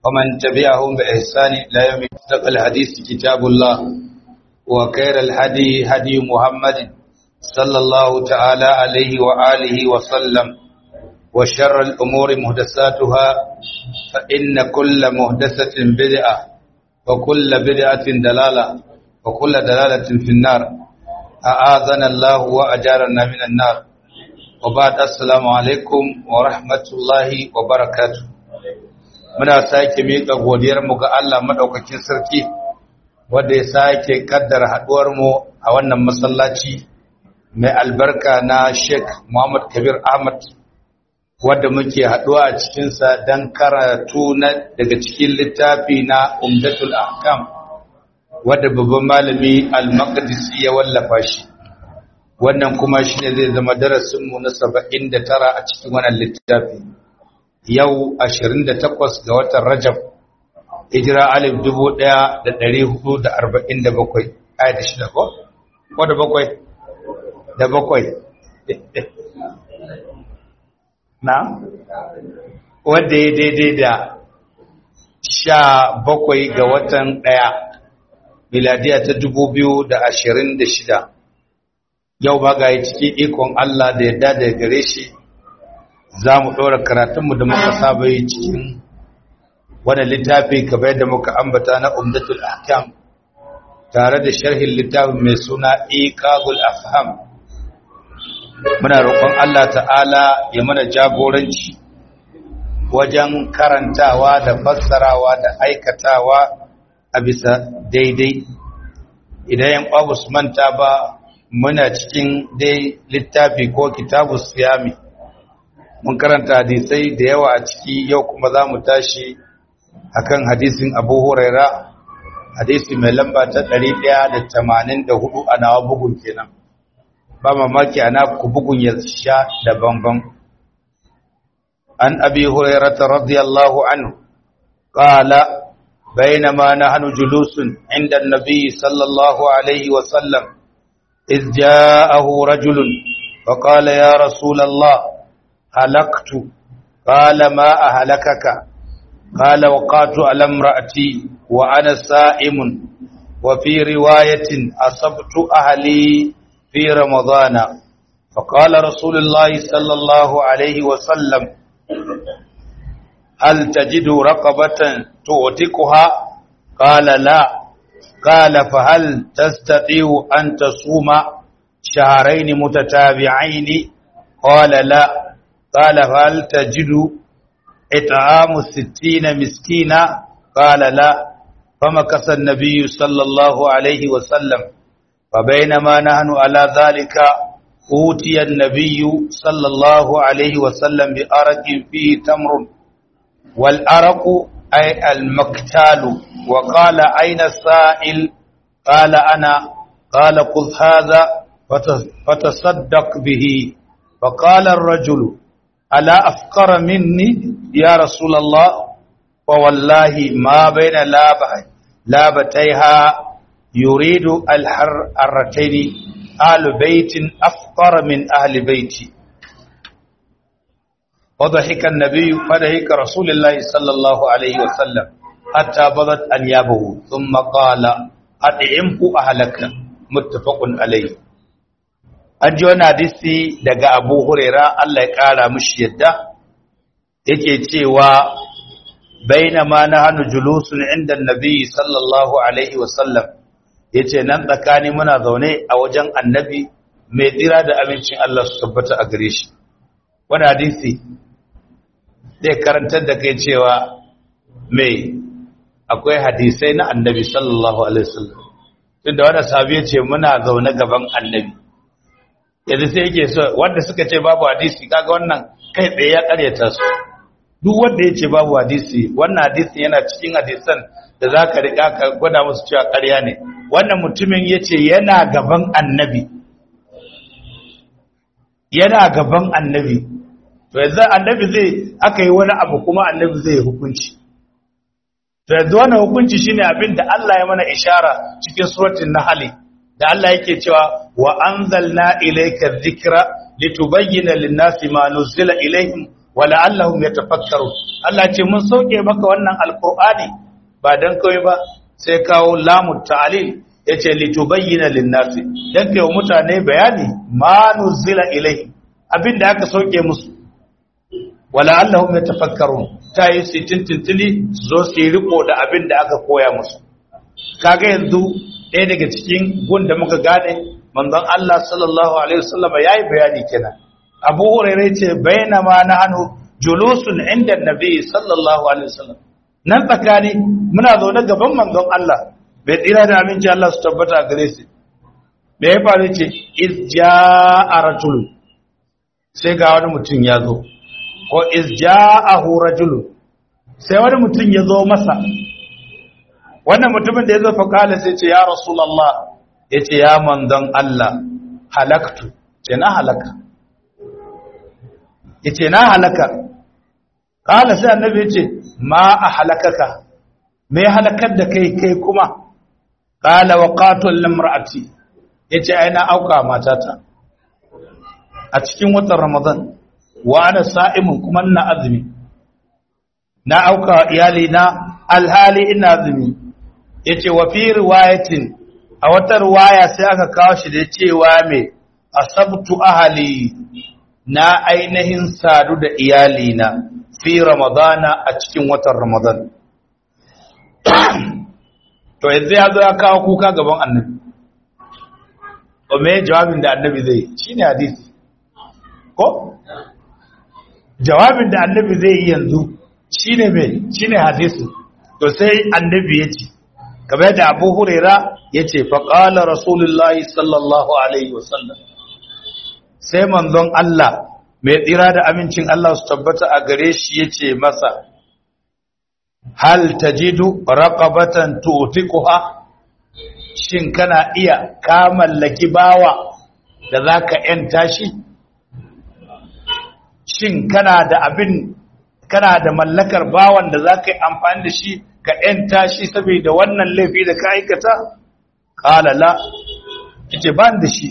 ومن تبعهم بإحسان إلى يوم الدين. الحديث كتاب الله وخير الهدي هدي محمد صلى الله تعالى عليه وآله وسلم وشر الأمور محدثاتها فإن كل محدثة بدعة وكل بدعة دلالة وكل دلالة في النار أعاذنا الله وأجارنا من النار وبعد السلام عليكم ورحمة الله وبركاته. muna sake miƙa godiyarmu ga Allah madaukakin sarki wanda ya sake kaddara haduwar mu a wannan masallaci mai albarka na Sheikh Muhammad Kabir Ahmad wanda muke haduwa a cikin sa dan karatu daga cikin littafi na Umdatul Ahkam wanda babban malami Al-Maqdisi ya wallafa shi. Wannan kuma shine zai zama darasin mu na 79 a cikin wannan littafi. Yau 28 ga watan Rajab hijira 1447 ayat 6 ko da bakwai na wanda ya daidai da 17 ga watan 1 miladiya ta 2026. Yau ba ga cikin ikon Allah da yadda da gare shi za mu ɗora karatunmu da muka saba yi cikin wani littafi kamar yadda muka ambata na Umdatul Ahkam tare da sharhin littafin mai suna Iqazul Afham. Muna roƙon Allah ta'ala ya mana jagoranci wajen karantawa da fassarawa da aikatawa a bisa daidai. Idan yan ƙwabu su manta ba muna cikin dai littafi ko kitabu siyami. Mun karanta hadisai da yawa a ciki, yau kuma za mu tashi akan hadisin Abu Huraira, hadisi mai lamba ta 184 a nawa bugun kenan. Ba mamaki ana ku bugun ya sha da bambam. An Abi Huraira radiyallahu anhu qala bainama nahnu julusun inda an-nabi sallallahu alaihi wa sallam إذ جاءه رجل فقال يا رسول الله هلكت قال ما أهلكك قال وقعت على امرأتي وأنا سائم وفي رواية أصبت أهلي في رمضان فقال رسول الله صلى الله عليه وسلم هل تجد رقبة تؤتكها قال لا قال فهل تستطيع أن تصوم شهرين متتابعين قال لا قال هل تجد إطعام 60 مسكينا قال لا فمكث النبي صلى الله عليه وسلم فبينما نحن على ذلك أوتي النبي صلى الله عليه وسلم بأرق فيه تمر والأرق أي المكتال وقال أين السائل قال أنا قال خذ هذا فتصدق به فقال الرجل ألا أفقر مني يا رسول الله فوالله ما بين لابتيها يريد الحرتين أهل بيت أفقر من أهل بيتي وضحك النبي فضحك رسول الله صلى الله عليه وسلم حتى بدت أنيابه ثم قال أطعمه أهلك متفق عليه. An ji wani hadisi daga Abu Huraira Allah ya ƙara mishi yadda yake cewa bainama nahnu julusun inda Annabi sallallahu alaihi wasallam yace nan tsakani muna zaune a wajen Annabi mai tsira da amincin Allah su tabbata a gare shi. Wani hadisi zai karantar da kai cewa akwai hadisai na Annabi sallallahu alaihi wasallam. Tunda wanda sahabi yace muna zaune gaban Annabi. Yanzu sai yake so wanda suka ce babu hadisi kaga wannan kai tsaye ya karyata su. Duk wanda yace babu hadisi wannan hadisi yana cikin hadisan da zaka rika ka gwada musu cewa ƙarya ne. Wannan mutumin yace yana gaban Annabi. Yana gaban Annabi. To yanzu Annabi zai aka yi wani abu kuma Annabi zai hukunci. To yanzu wannan hukunci shine abin da Allah ya mana ishara cikin suratul Nahl da Allah yake cewa wa anzalna ilayka dhikra litubayyana lin-nasi ma nuzila ilayhim wala allahum yatafakkaru Allah ce mun sauke maka wannan alqur'ani ba dan kai ba sai kawo lamut ta'lil yace litubayyana lin-nasi dan kai mutane bayani ma nuzila ilayhi abinda aka sauke musu wala allahum yatafakkarun tayi su tintintili zo su riko da abinda aka koya musu kaga yanzu ɗaya daga cikin gunda muka gane manzon Allah sallallahu alaihi wasallam yayi bayani kenan Abu Hurairah ce bainama nahnu julusun inda Nabi sallallahu alaihi wasallam nan tsakani muna zaune gaban manzon Allah bai tsira da aminci Allah su tabbata gare shi me ya faru ce iz jaa rajul sai ga wani mutum ya zo ko iz jaahu rajul sai wani mutum ya zo masa wannan mutumin da ya zo fa kala sai ce ya rasulullah yace ya manzon Allah halaktu ce na halaka yace na halaka kala sai annabi yace ma ahlakaka me halakar da kai kuma kala waqatul limraati yace ai na auka matata a cikin watan ramadan wa ana sa'imun kuma ina azumi na auka iyali na alhali ina azumi yace wa fi riwayatin a wata riwaya sai aka kawo shi da cewa me asabtu ahli na ainihin sadu da iyali na fi ramadana a cikin watan ramadan to yanzu ya zo ya kawo kuka gaban annabi to me jawabin da annabi zai shine hadisi ko jawabin da annabi zai yi yanzu shine me shine hadisi to sai annabi ya ce kamar da Abu Huraira yace fa qala rasulullahi sallallahu alaihi wasallam sai manzon Allah mai tsira da amincin Allah su tabbata a gare shi yace masa hal tajidu raqabatan tu'tiquha shin kana iya ka mallaki bawa da zaka yanta shi shin kana da mallakar bawan da zaka yi amfani da shi ka yanta shi saboda wannan laifi da ka aikata qala la yace ban da shi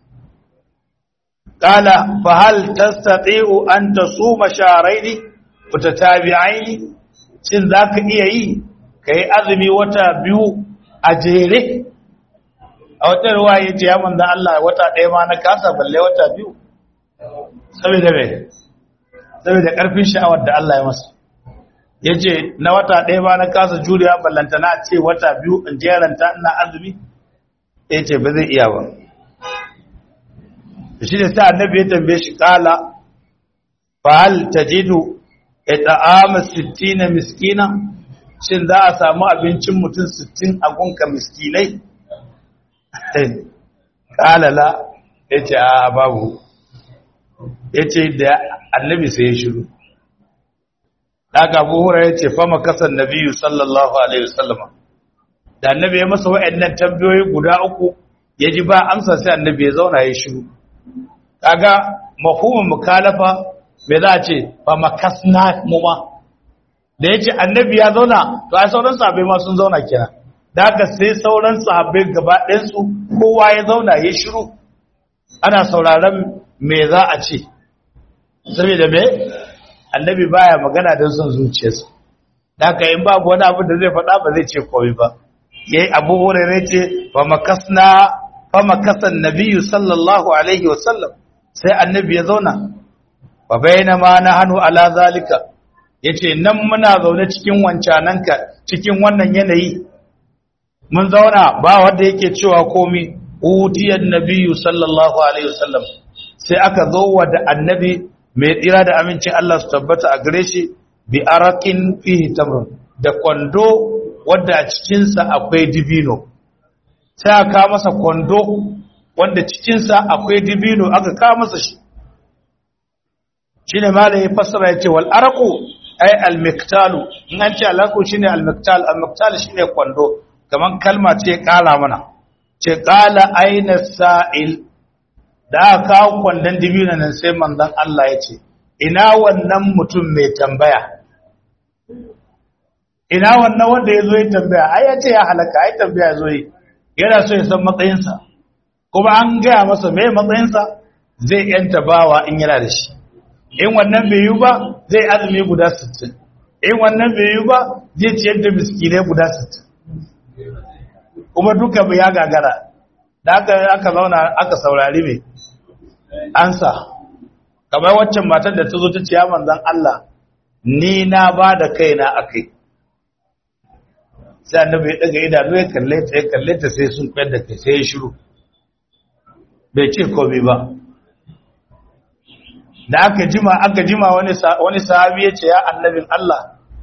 qala fa hal tastati'u an tasuma shahrayn mutatabi'ain shin zaka iya yi kai azumi wata biyu a jere a wata ruwaya yace ya manzo Allah wata ɗaya ma na kasa balle wata biyu saboda me saboda karfin sha'awar da Allah ya masa yace na wata ɗaya ba na kasa juriya ballanta na ce wata biyu in jeranta ina azumi yace ba zai iya ba shi ne sai annabi ya tambaye shi kala fa hal tajidu it'ama 60 miskina shin za a samu abincin mutum 60 a gunka miskinai kala la yace a babu yace da annabi sai ya shiru daga Abu Hurairah yace fa makasan nabiyyu sallallahu alaihi wasallam da annabi ya masa wayannan tambayoyi guda uku yaji ba amsa sai annabi ya zauna ya shiru kaga mafhumin mukalafa me za a ce fa makasna mu ma da yace annabi ya zauna to ai sauran sahabbai ma sun zauna kenan daga sai sauran sahabbai gaba ɗayan su kowa ya zauna ya shiru ana sauraron me za a ce saboda me annabi baya magana don son zuciyarsa daga in babu wani abu da zai faɗa ba zai ce komai ba yayi Abu Hurairah ce fa makasan nabiyyu sallallahu alaihi wasallam sai annabi ya zauna fa bainama nahnu ala zalika yace nan muna zaune cikin wancananka cikin wannan yanayi mun zauna ba wanda yake cewa komai utiyan nabiyyu sallallahu alaihi wasallam sai aka zo wa da annabi mai tsira da amincin Allah su tabbata a gare shi bi arakin fihi tamrun da kwando wanda a cikinsa akwai dibino sai aka masa kwando wanda cikinsa akwai dibino aka kawo masa shi shine malai ya fassara yace wal araqu ay al miktalu in an ce al araqu shine al miktal shine kwando kaman kalma ce kala mana ce kala aina sa'il da aka kawo kwandon dibino nan sai manzon Allah ya ce ina wannan mutum mai tambaya ina wannan wanda ya zo ya tambaya ai ya ce ya halaka ai tambaya zo yi yana so ya san matsayinsa kuma an gaya masa mai matsayinsa zai yanta bawa in yana da shi in wannan bai yi ba zai azumi guda 60 in wannan bai yi ba zai ciyar da miskinai guda 60 kuma duka bai ya gagara da aka zauna aka saurari mai ansa kamar waccan matar da ta zo ta ce ya manzan Allah ni na ba da kaina a kai sai annabi ya daga idanu ya kalle ta sai sun kwayar da kai sai ya shiru bai ce komai ba da aka jima wani sahabi ya ce ya annabin Allah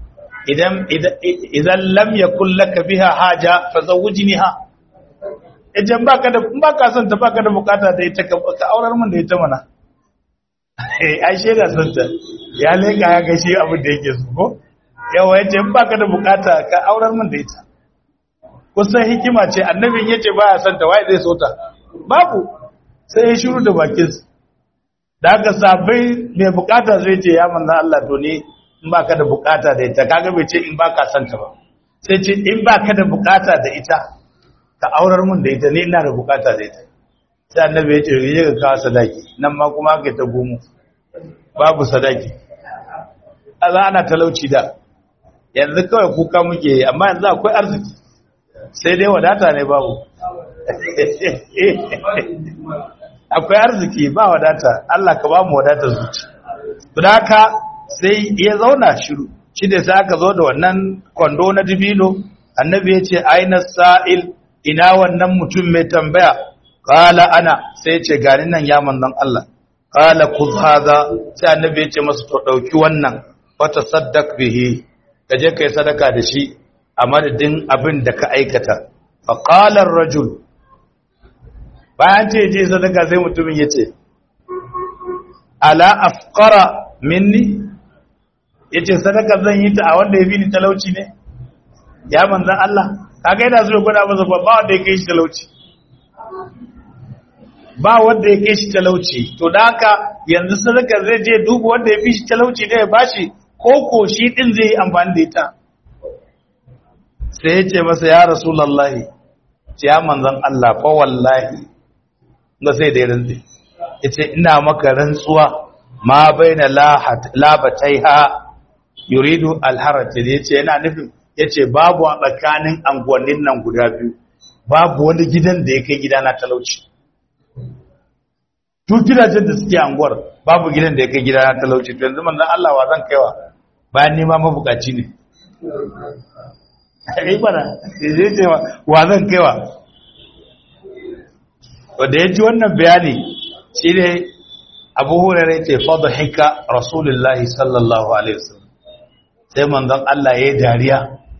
idan lam yakul laka biha haja fa zawwijniha idan baka son ta baka da bukata da ita ka aurar mun da ita mana ai sheda son ta ya leka ya gashi abin da yake so ko yawa yace in baka da bukata ka aurar mun da ita kusan hikima ce annabin yace baya son ta wai zai so ta babu sai ya shiru da bakin da aka sabai mai bukata zai ce ya manzan Allah to ne in baka da bukata da ita kaga bai ce in baka son ta ba sai ce in baka da bukata da ita ka aurar mun da ita ne ina da bukata da ita sai annabi ya ce je ka kawo sadaki nan ma kuma aka ta gomo babu sadaki Allah ana talauci da yanzu kawai kuka muke amma yanzu akwai arziki sai dai wadata ne babu akwai arziki ba wadata Allah ka ba mu wadatar zuci don haka sai ya zauna shiru shi da sai aka zo da wannan kwando na dibino annabi ya ce aina sa'il ina wannan mutum mai tambaya qala ana sai ya ce gani nan ya manzon Allah qala khudh hadha sai annabi ya ce masa to dauki wannan fa tasaddaq bihi kaje kai sadaka da shi a madadin abin da ka aikata fa qala ar-rajul bayan ce je sadaka sai mutumin ya ce ala afqara minni yace sadaka zan yi ta a wanda ya fi ni talauci ne ya manzan Allah kaga yana zuwa gwada masa ba wanda ya kai shi talauci ba wanda ya kai shi talauci to da haka yanzu sadaka zai je duba wanda ya fi shi talauci da ya bashi ko shi din zai yi amfani da ita sai ya ce masa ya rasulullahi ce ya manzan Allah fa wallahi ga sai da ya rantsi ya ce ina maka rantsuwa ma bai na labatai ha yuridu alharati ya ce yana nufin ya ce babu a tsakanin anguwannin nan guda biyu babu wani gidan da ya kai gida na talauci duk gidajen da suke anguwar babu gidan da ya kai gida na talauci to yanzu manzan Allah wa zan kaiwa bayan nema mabukaci ne ai bana zai ce wa zan kaiwa wanda ya ji wannan bayani shi ne abu hurairai ce fadda hika rasulullahi sallallahu alaihi wasallam sai manzon Allah ya yi dariya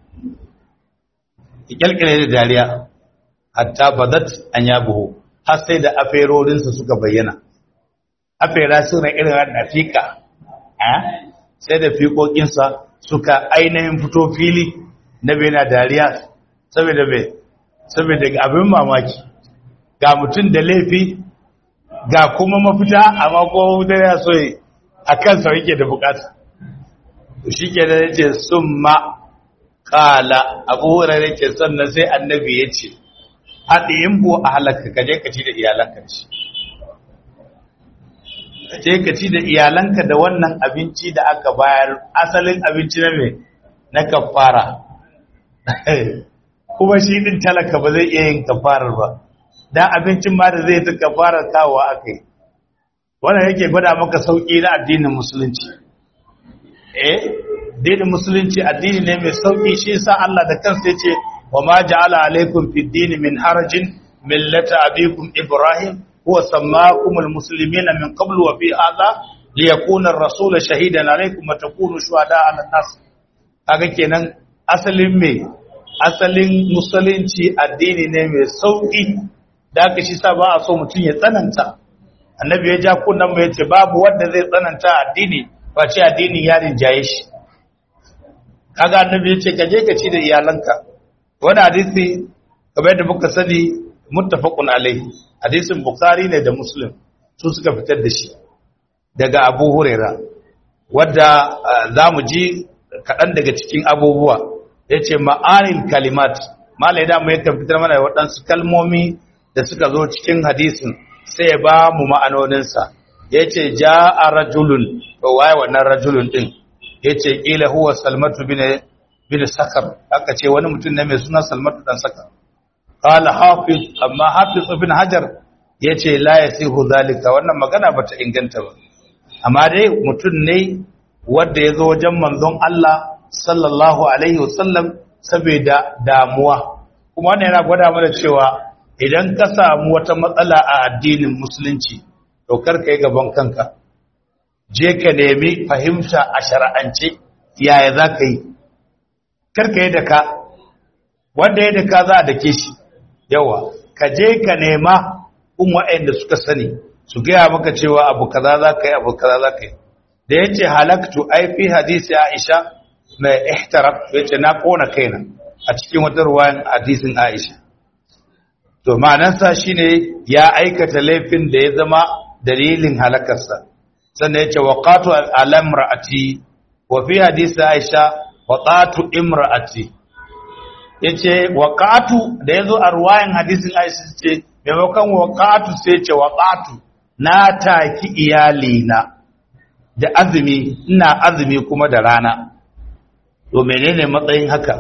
ya kyalkyale da dariya hatta badat an yabuhu har sai da aferorinsa suka bayyana afera suna irin wadda fika sai da fiƙoƙinsa suka ainihin fito fili na bai na dariya saboda abin mamaki ga mutum da laifi ga kuma mafita amma kuma mafita ya so a kansa yake da bukata shi ke da yace sun ma kala abu hurairar ke sannan sai annabi ya ce haɗe yin bu a halaka kaje ka ci da iyalanka ci kaje ka ci da iyalanka da wannan abinci da aka bayar asalin abinci na mai na kafara kuma shi din talaka ba zai iya yin kafarar ba dan abincin ma da zai ta kafarar kawo akai wannan yake gwada maka sauki na addinin musulunci addinin musulunci addini ne mai sauki shi yasa Allah da kansa yace wa ma ja'ala alaykum fid din min harajin millata abikum ibrahim huwa sammakumul muslimina min qablu wa fi hadha liyakuna ar-rasulu shahidan alaykum wa takunu shuhada 'ala an-nas kaga kenan asalin musulunci addini ne mai sauki da aka shi sa ba a so mutum ya tsananta annabi ya ja kunnan mu yace babu wanda zai tsananta addini ba ce addini ya rinjaye shi kaga annabi yace ka je ka ci da iyalanka wannan hadisi kamar yadda muka sani muttafaqun alaihi hadisin bukhari ne da muslim su suka fitar da shi daga abu huraira wanda zamu ji kaɗan daga cikin abubuwa yace ma'anil kalimat malai da mu yake fitar mana waɗansu kalmomi da suka zo cikin hadisin sai ya ba mu ma'anoninsa ya ce ja'a rajulun to waye wannan rajulun din yace ila huwa salmatu bin sakar aka ce wani mutum ne mai suna salmatu dan sakar qala hafiz amma hafiz ibn hajar yace la yasihu zalika wannan magana bata inganta ba amma dai mutum ne wanda yazo wajen manzon Allah sallallahu alaihi wasallam saboda damuwa kuma wannan yana gwada mana cewa idan ka samu wata matsala a addinin musulunci to karka yi gaban kanka je ka nemi fahimta a shar'ance yaya za ka yi karka yi da ka wanda ya da ka za a dake shi yawa ka je ka nema kun waɗanda suka sani su gaya maka cewa abu kaza za ka yi abu kaza za ka yi da ya ce halaktu ai fi hadisi aisha mai ihtarab ya ce na kona kaina a cikin wata ruwayan hadisin aisha to ma'anarsa shine ya aikata laifin da ya zama dalilin halakarsa sannan ya ce waqatu al-imra'ati wa fi hadisi aisha waqatu imra'ati yace waqatu da yazo a ruwayan hadisin aisha ce maimakon waqatu sai ce waqatu na taki iyalina da azumi ina azumi kuma da rana to menene matsayin haka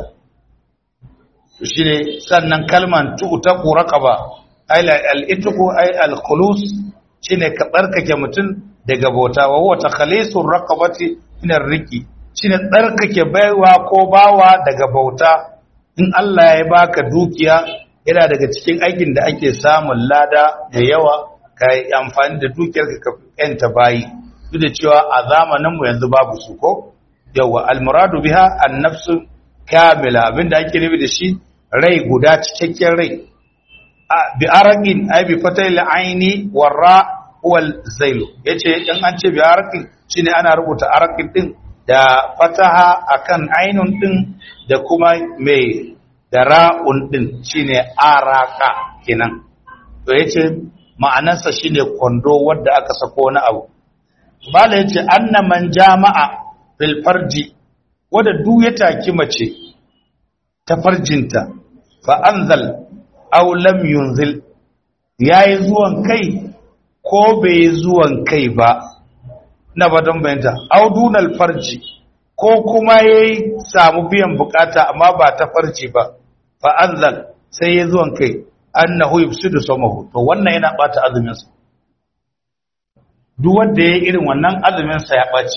shine sannan kalman tu'taqu raqaba ay al-itqu ay al-khulus shine ka tsarkake mutum daga bauta wa huwa takhalisur raqabati min ar-riqi shine tsarkake baiwa ko bawa daga bauta in Allah ya baka dukiya yana daga cikin aikin da ake samun lada da yawa kai amfani da dukiyar ka kanta bayi duk da cewa a zamanin mu yanzu babu su ko yawa al-muradu biha an-nafsu kamila abinda ake nufi da shi rai guda cikakken rai bi araqin ay bi fatil aini warra wal zailu yace in an ce bi araqin shine ana rubuta araqin din da fataha akan ainun din da kuma mai da ra'un din shine araqa kenan to yace ma'anarsa shine kwando wanda aka sako na abu bala yace anna man jama'a fil farji wanda duk ya taki mace ta farjinta fa anzal aw lam yunzil yayi zuwan kai ko bai zuwan kai ba na badan bayanta aw dunal farji ko kuma yayi samu biyan bukata amma ba ta farji ba fa anzal sai yayi zuwan kai annahu yufsidu sawmahu to wannan yana bata azumin sa duk wanda yayi irin wannan azumin sa ya baci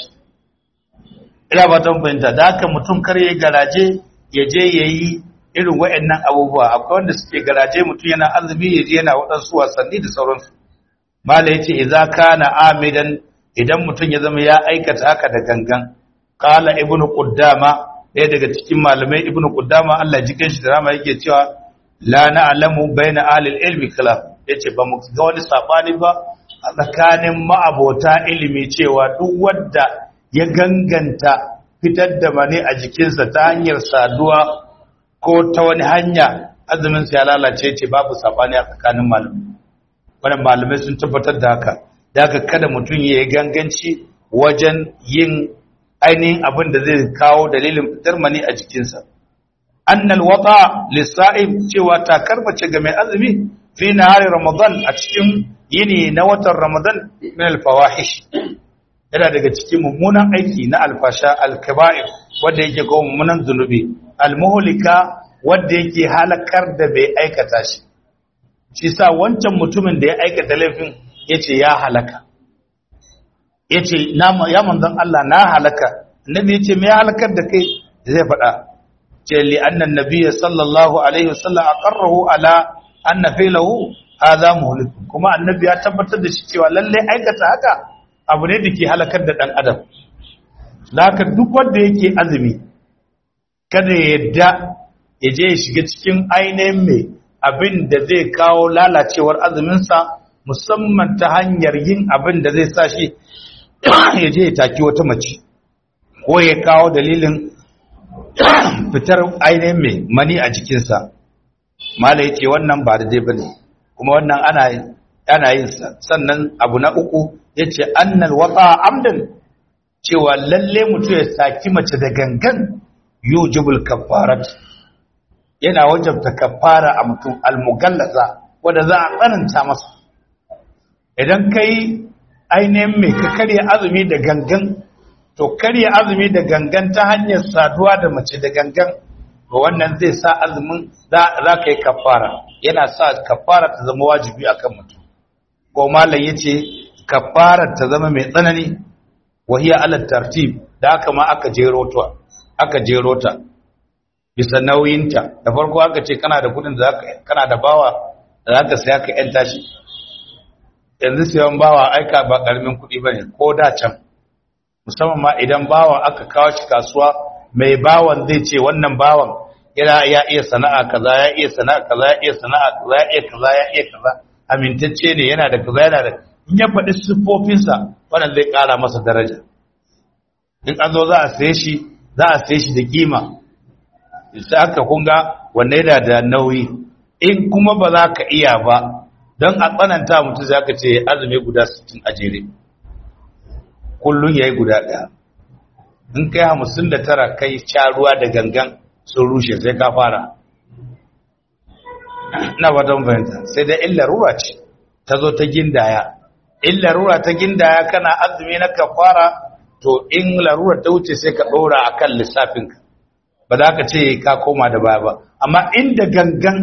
ina badan bayanta da haka mutum kar yayi garaje ya je yayi irin waɗannan abubuwa akwai wanda suke garaje mutum yana azumi yaje yana waɗansu wasanni da sauransu mala yace idza kana amidan idan mutum ya zama ya aikata haka da gangan qala ibnu quddama ɗaya daga cikin malamai ibnu quddama Allah jikin shi da rama yake cewa la na'lamu baina ahli ilmi khilaf yace ba mu ga wani sabani ba a tsakanin ma'abota ilimi cewa duk wanda ya ganganta fitar da mani a jikinsa ta hanyar saduwa ko ta wani hanya azumin sa ya lalace ce babu sabani a tsakanin malamai wannan malamai sun tabbatar da haka da haka kada mutum ya yi ganganci wajen yin ainihin abin da zai kawo dalilin fitar mani a jikinsa annal wata lisa'im cewa takar mace ga mai azumi fi nahari ramadan a cikin yini na watan ramadan min alfawahish yana daga cikin mummunan aiki na alfasha alkaba'ir wanda yake ga mummunan zunubi almuhlika wanda yake halakar da bai aikata shi shi sa wancan mutumin da ya aikata laifin yace ya halaka yace ya manzon Allah na halaka annabi yace me ya halakar da kai zai faɗa ce li annan nabiyyi sallallahu alaihi wasallam aqarrahu ala anna fi'lahu hadha muhlik kuma annabi ya tabbatar da shi cewa lalle aikata haka abu ne da ke halakar da dan adam laka duk wanda yake azumi kada ya yadda ya je ya shiga cikin ainihin mai abin da zai kawo lalacewar azuminsa musamman ta hanyar yin abin da zai sa shi ya je ya taki wata mace ko ya kawo dalilin fitar ainihin mai mani a jikinsa mala ya ce wannan ba da dai ba ne kuma wannan ana yin sannan abu na uku ya ce annal wata amdan cewa lalle mutum ya saki mace da gangan yujibul kafarat yana wajabta kafara a mutum almugallaza wanda za a tsananta masa idan kai ainihin mai ka karya azumi da gangan to karya azumi da gangan ta hanyar saduwa da mace da gangan to wannan zai sa azumin za ka yi kafara, yana sa kafara ta zama wajibi akan mutum. Ko malam yace kafara ta zama mai tsanani, wahiya ala tartib, da aka ma aka jero ta bisa nauyinta. Da farko aka ce kana da kudin da kana da bawa da zaka saya ka yanta shi. Yanzu sayan bawa aika ba karamin kudi bane ko da can, musamman ma idan bawa aka kawo shi kasuwa, mai bawan zai ce wannan bawan ya iya sana'a kaza, ya iya sana'a kaza, ya iya sana'a kaza, ya iya kaza, ya iya kaza, amintacce ne, yana da kaza, yana da, in ya faɗi siffofinsa wannan zai ƙara masa daraja. In an zo za a saye shi da kima, sai aka kunga wanne yana da nauyi. In kuma ba za ka iya ba, don a tsananta mutum za ka ce azumi guda 60 a jere, kullum ya yi guda ɗaya. In kai 59 kai sha ruwa da gangan sun rushe sai ka fara. Na watan fahimta, sai da illa ruwa ce ta zo ta gindaya. In larura ta gindaya kana azumi na kafara, to in larura ta wuce sai ka ɗora a kan lissafinka, ba za ka ce ka koma da baya ba. Amma inda gangan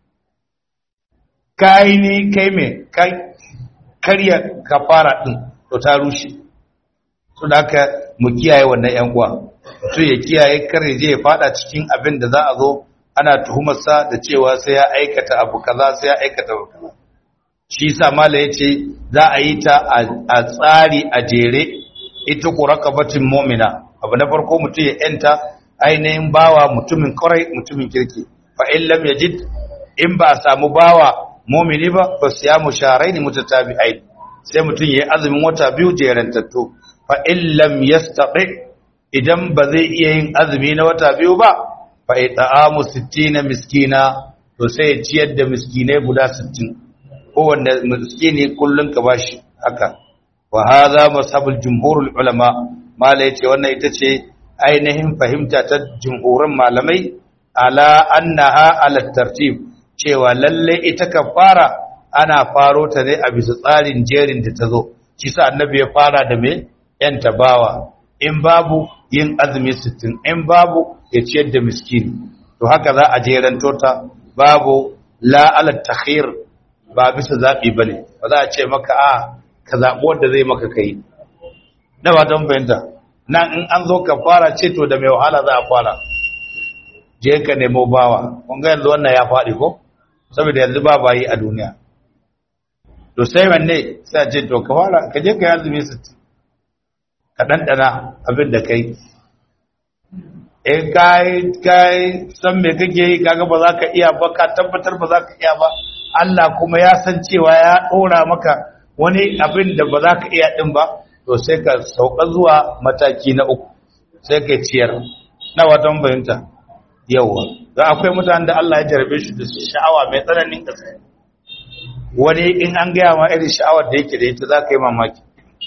kai ne kai karya kafara ɗin, to ta rushe. So da haka mu kiyaye wannan ‘yan uwa, to ya kiyaye kare je ya fada cikin abin da za a zo ana tuhumarsa da cewa sai ya aikata abu kaza, sai ya aikata abu kaza. Shi sa mala yace za a yi ta a tsari a jere, ita ku rakabatin mu'mina. Abu na farko mutum ya yanta ainihin bawa mutumin kwarai, mutumin kirki. Fa in lam yajid, in ba a samu bawa mu'mini ba, fa siyamu shahrayn mutatabi'ain, sai mutum yayi azumin wata biyu jerantattu. Fa in lam yastati, idan ba zai iya yin azumi na wata biyu ba, fa it'amu 60 miskina, to sai ya ciyar da miskinai guda 60. kowanne miskini kullun ka bashi haka. Wa hadha mashabul jumhurul ulama, mala yace wannan ita ce ainihin fahimta ta jumhurin malamai, ala annaha ala tartib, cewa lalle ita kafara ana faro ta ne a bisa tsarin jerin da ta zo. Shi sa annabi ya fara da me yan tabawa, in babu yin azumi 60, in babu ya ciyar da miskini. To haka za a jeranto ta, babu la ala takhir, ba bisa zaɓi ba ne, ba za a ce maka ka zaɓi wanda zai maka kai. Na ba don bayanta, nan in an zo ka fara ce to da mai wahala za a fara, je ka nemo bawa. Kun ga yanzu wannan ya faɗi ko? Saboda yanzu ba bayi a duniya. To sai wanne sai a ce to ka fara, ka je ka yi azumi 60, ka ɗanɗana abin da kai. In kai san me kake yi, kaga ba za ka iya ba, ka tabbatar ba za ka iya ba, Allah kuma ya san cewa ya ɗora maka wani abin da ba za ka iya ɗin ba, to sai ka sauka zuwa mataki na uku, sai ka ciyar. Na watan bayanta yawa, za akwai mutanen da Allah ya jarabe shi da sha'awa mai tsananin gaske. Wani in an gaya ma irin sha'awar da yake da ita za ka yi mamaki.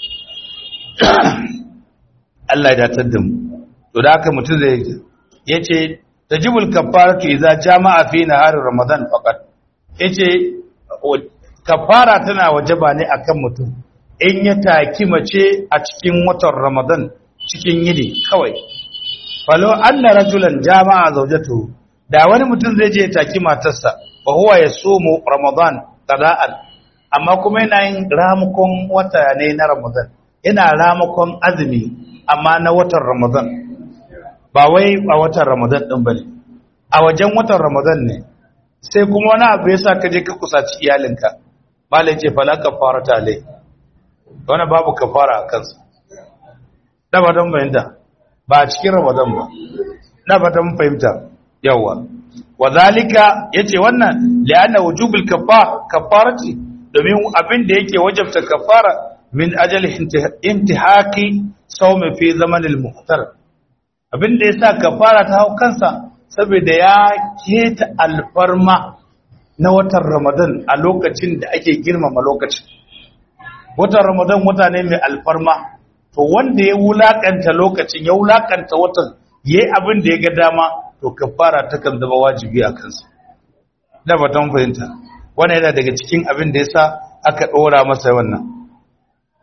Allah ya datar da mu. To da haka mutum zai yace tajibul kafaratu idza jama'a fi nahar ramadan faqat. Yace kafara tana wajaba ne akan mutum in ya taki mace a cikin watan Ramadan cikin yini kawai. Falo anna rajulan jama'a zawjatu, da wani mutum zai je taki matarsa wa huwa yasumu Ramadan qada'an, amma kuma yana yin ramukon wata ne na Ramadan, yana ramukon azumi amma na watan Ramadan, ba wai a watan Ramadan din bane, a wajen watan Ramadan ne. Sai kuma wani abu ya sa ka je ka kusaci iyalinka, malai ce fala kafara ta alai, wani babu kafara a kansa. Na ba don fahimta, ba a cikin Ramadan ba, na ba don fahimta yawa. Wa zalika yace wannan li'anna wujubul kafarati, domin abin da yake wajabta kafara min ajal intihaki sawmi fi zamanil muhtar, abin da yasa kafara ta hau kansa saboda ya keta alfarma na watan Ramadan a lokacin da ake girmama lokacin. Watan Ramadan wata ne mai alfarma, to wanda ya wulakanta lokacin, ya wulakanta watan, yayi abin da ya ga dama, to kafara ta kan zama wajibi a kansa. Da batan fahimta, wannan yana daga cikin abin da yasa aka dora masa wannan.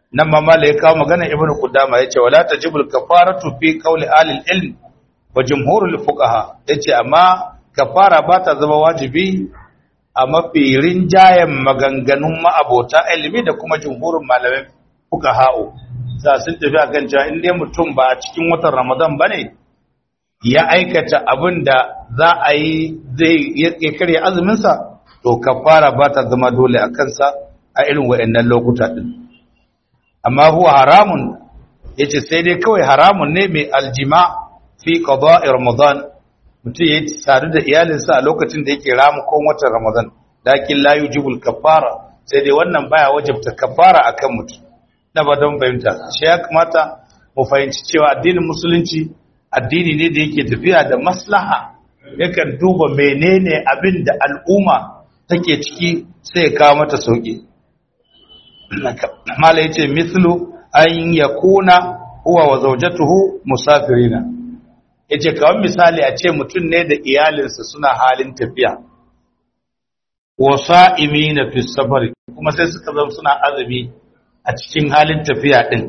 nan ma mala ya kawo magana ibnu qudama yace wala tajibul kafaratu fi qawli ahli ilm wa jumhurul fuqaha yace amma kafara ba ta zama wajibi a mafi rinjayen maganganun ma'abota ilimi da kuma jumhurin malamin fuqaha'u sa sun tafi akan cewa in dai mutum ba a cikin watan Ramadan bane ya aikata abin da za a yi zai ya karya azumin sa to kafara ba ta zama dole a kansa a irin wayannan lokuta din amma huwa haramun yace sai dai kawai haramun ne mai aljima fi qada'i Ramadan mutum ya sadu da iyalinsa a lokacin da yake ramukon watan Ramadan lakin la yujibul kafara sai dai wannan baya wajibta kafara akan mutum na ba don fahimta shi ya kamata mu fahimci cewa addinin musulunci addini ne da yake tafiya da maslaha yakan duba menene abin da al'umma take ciki sai ya kawo mata sauki mala yace mislu an yakuna huwa wa zawjatuhu musafirina yace kawai misali a ce mutum ne da iyalinsa suna halin tafiya wa sa'imina fi safar kuma sai suka zama suna azumi a cikin halin tafiya din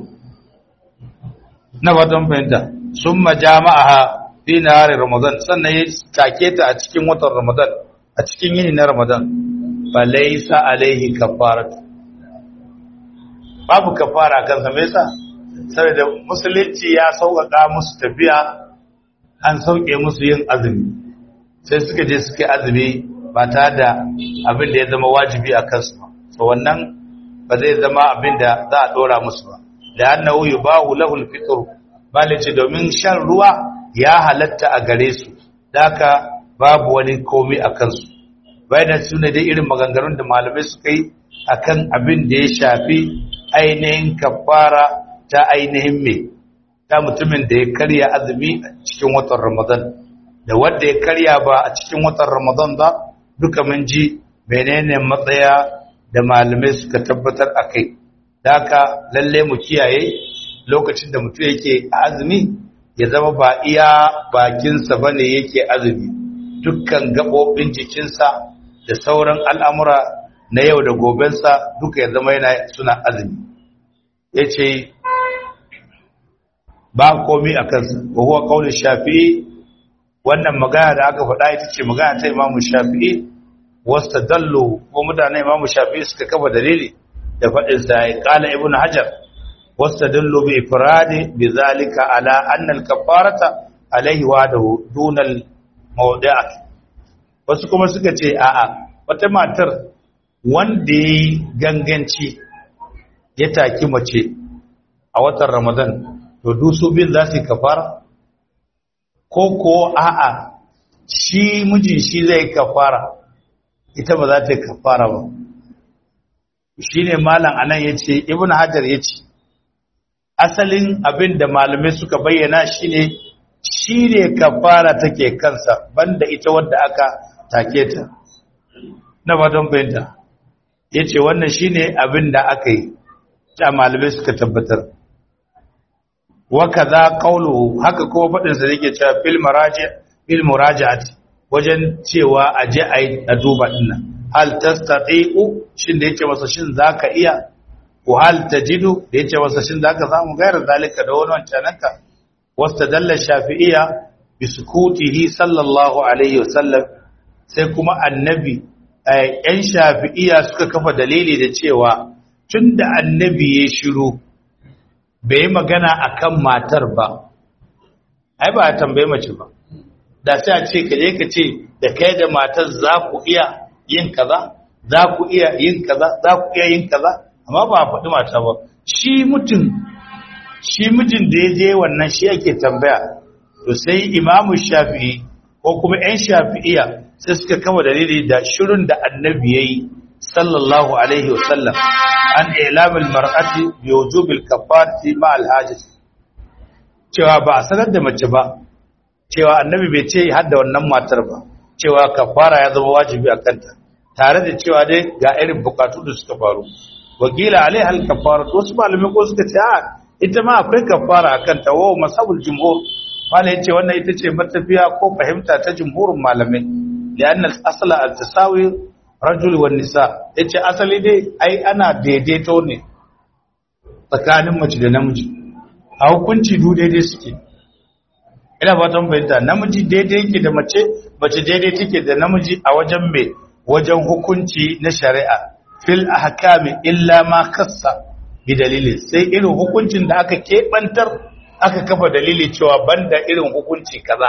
na wadan fahimta summa jama'aha fi nahari ramadan sannan ya take ta a cikin watan ramadan a cikin yini na ramadan fa laysa alaihi kafaratu babu kafara kan sa me yasa saboda musulunci ya sauƙaƙa musu tafiya an sauke musu yin azumi sai suka je suka azumi ba tare da abin da ya zama wajibi a kansu ba so wannan ba zai zama abin da za a dora musu ba da annahu yubahu lahu alfitr balace domin shan ruwa ya halatta a gare su daka babu wani komai a kansu bayan su ne dai irin maganganun da malamai suka yi akan abin da ya shafi ainihin kafara ta ainihin me ta mutumin da ya karya azumi a cikin watan Ramadan da wanda ya karya ba a cikin watan Ramadan ba duka mun ji menene matsaya da malamai suka tabbatar akai daka lalle mu kiyaye lokacin da mutum yake azumi ya zama ba iya bakinsa bane yake azumi dukkan gabobin jikinsa da sauran al'amura na yau da gobensa duka ya zama yana suna azumi yace ba komai a kansa wa huwa qaulul shafi'i wannan magana da aka faɗa ita ce magana ta imamu shafi'i wastadallu ko mutane imamu shafi'i suka kafa dalili da faɗin sa ya qala ibnu hajar wastadallu bi ifradi bi zalika ala anna al kafarata alaihi wa dunal mawdi'at wasu kuma suka ce a'a wata matar wanda yayi ganganci ya taki mace a watan ramadan to dusu bin za su yi kafara ko a'a shi mijin shi zai kafara ita ba za ta yi kafara ba shi ne malam anan ya ce ibn hajar ya ce asalin abin da malamai suka bayyana shi ne kafara take kansa banda ita wadda aka take ta na fatan bayanta ya ce wannan shi ne abin da aka yi ta malamai suka tabbatar wakaza qawluhu haka kuma fadin sa yake cewa fil muraji'ati wajen cewa aje a duba dinnan hal tastati'u shin da yake masa shin zaka iya ko hal tajidu da yake masa shin zaka samu gairar zalika da wannan cananka wastadalla shafi'iyya bi sukutihi sallallahu alaihi wasallam sai kuma annabi yan shafi'iyya suka kafa dalili da cewa tunda annabi ya shiru bai magana akan matar ba ai ba a tambaye mace ba da sai a ce kaje ka ce da kai da matar za ku iya yin kaza za ku iya yin kaza za ku iya yin kaza amma ba a faɗi mata ba shi mijin da ya je wannan shi ake tambaya to sai imamu shafi'i ko kuma yan shafi'iya sai suka kama dalili da shirin da annabi yayi sallallahu alaihi wasallam an ilamul mar'ati bi wujubil kafarati ma al hajj cewa ba a sanar da mace ba cewa annabi bai ce hadda wannan matar ba cewa kafara ya zama wajibi a kanta tare da cewa dai ga irin bukatu da suka faru wakila alaiha al kafara wasu malamai ko suka ce ita ma akwai kafara a kanta wa masabul jumhur malai yace wannan ita ce matafiya ko fahimta ta jumhurin malamai lianna al asla al tasawi rajul wan nisa yace asali dai ai ana daidaito ne tsakanin mace da namiji a hukunci du daidai suke. Ina fatan fahimta, namiji daidai yake da mace, mace daidai take da namiji a wajen mai wajen hukunci na shari'a. Fil ahkami illa ma khassa bi dalili, sai irin hukuncin da aka kebantar aka kafa dalili cewa banda irin hukunci kaza.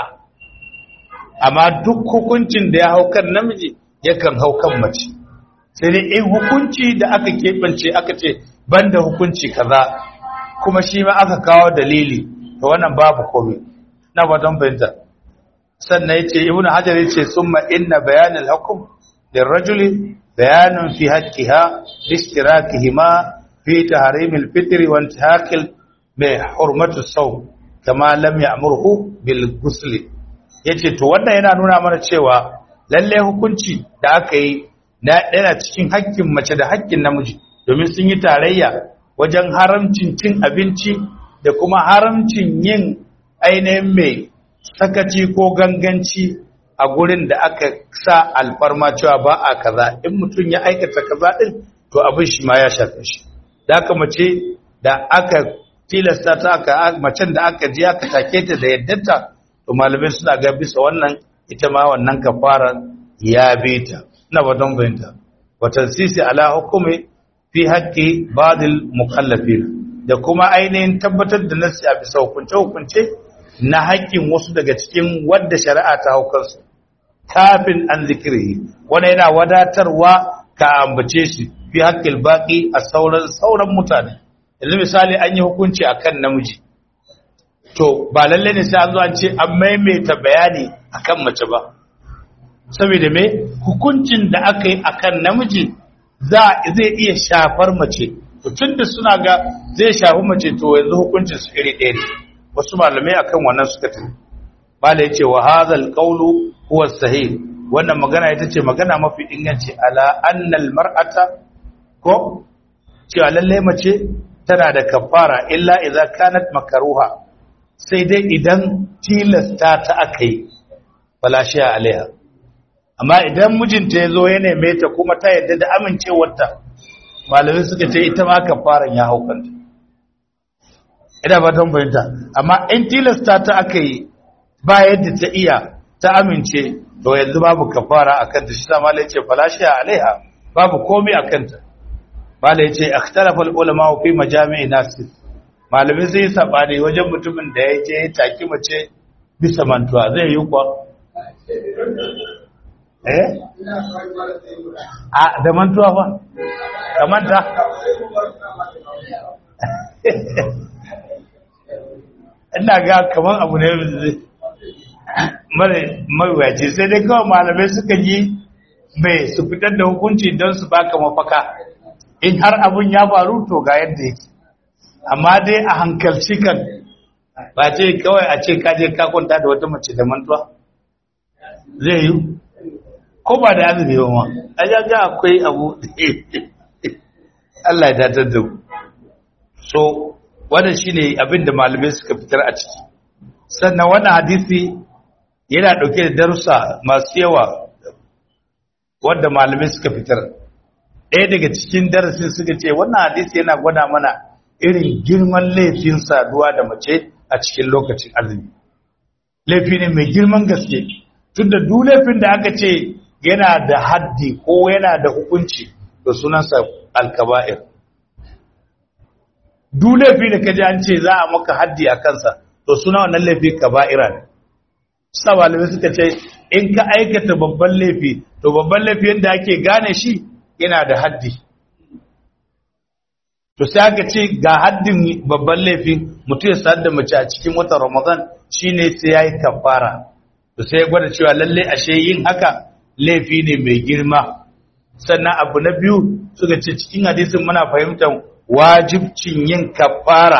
Amma duk hukuncin da ya hau kan namiji yakan hau kan mace. Sai dai in hukunci da aka kebance aka ce banda hukunci kaza kuma shi ma aka kawo dalili, to wannan babu komai. Na fatan fahimta. Sannan yace Ibn Hajar yace summa inna bayanal hukm lirrajuli bayanun fi haqqiha bi ishtirakihima fi tahrim al-fitr wa intihakil bi hurmati as-sawm kama lam ya'murhu bil ghusl. Yace to wannan yana nuna mana cewa lalle hukunci da aka yi yana cikin haƙƙin mace da haƙƙin namiji, domin sun yi tarayya wajen haramcin cin abinci da kuma haramcin yin ainihin mai sakaci ko ganganci a gurin da aka sa alfarma cewa ba a kaza, in mutum ya aikata kaza din to abin shi ma ya shafe shi. Da aka mace da aka tilasta ta aka macen da aka ji aka take ta da yaddanta, to malamai suna ga bisa wannan ita ma wannan kafara ya bita. Ina ba don bayanta wa tansisi ala hukumi fi haqqi ba'dil mukallafin, da kuma ainihin tabbatar da nasi a bisa hukunce na haƙƙin wasu daga cikin wadda shari'a ta hukunsu kafin an zikiri, wanda yana wadatarwa ka ambace shi fi haƙƙil baƙi a sauran mutane. Yanzu misali an yi hukunci akan namiji, to ba lalle ne sai an zo an ce an maimaita bayani akan mace ba, saboda me hukuncin da aka yi akan namiji zai iya shafar mace, to tunda suna ga zai shafi mace to yanzu hukuncin su iri ɗaya ne. Wasu malamai akan wannan suka tafi. Malai yace wa hadhal qawlu huwa sahih, wannan magana ita ce magana mafi inganci ala annal mar'ata ko cewa lalle mace tana da kafara illa idza kanat makruha, sai dai idan tilasta ta akai fala sha alaiha. Amma idan mijinta ya zo ya neme ta kuma ta yadda da amincewarta, malamai suka ce ita ma kafaran ya haukanta. Ina ba ta fahimta. Amma in tilasta ta aka yi ba yadda ta iya ta amince, to yanzu babu kafara a kanta. Shi sa malai ce falashiya alaiha, babu komai a kanta. Malai ce ikhtalafa ulama fi majami'i nasir, malamai sai sabani wajen mutumin da ya je ya taki mace bisa mantuwa, zai yi kuwa da mantuwa fa kamanta ina ga kaman abu ne mawuyaci, sai dai kawai malamai suka yi mai su fitar da hukunci don su baka mafaka in har abun ya faru to ga yadda yake. Amma dai a hankalci kan ba ce kawai a ce kaje ka kwanta da wata mace da mantuwa zai yi ko ba da azumi ba ma a ga akwai abu Allah ya datar da ku. So wannan shine abin da malamai suka fitar a ciki. Sannan wannan hadisi yana dauke da darussa masu yawa wanda malamai suka fitar. Ɗaya daga cikin darasin suka ce wannan hadisi yana gwada mana irin girman laifin saduwa da mace a cikin lokacin azumi. Laifi ne mai girman gaske, tunda duk laifin da aka ce yana da haddi ko yana da hukunci da sunansa alkaba'ir. Duk laifi da kaji an ce za a maka haddi a kansa to suna wannan laifi kaba'ira ne. Sa malamai suka ce in ka aikata babban laifi, to babban laifi yadda ake gane shi yana da haddi. To sai aka ce ga haddin babban laifi, mutum ya sadar da mace a cikin watan Ramadan shine sai yayi kafara. To sai ya gwada cewa lalle ashe yin haka laifi ne mai girma. Sannan abu na biyu suka ce cikin hadisin muna fahimtar wajibcin yin kafara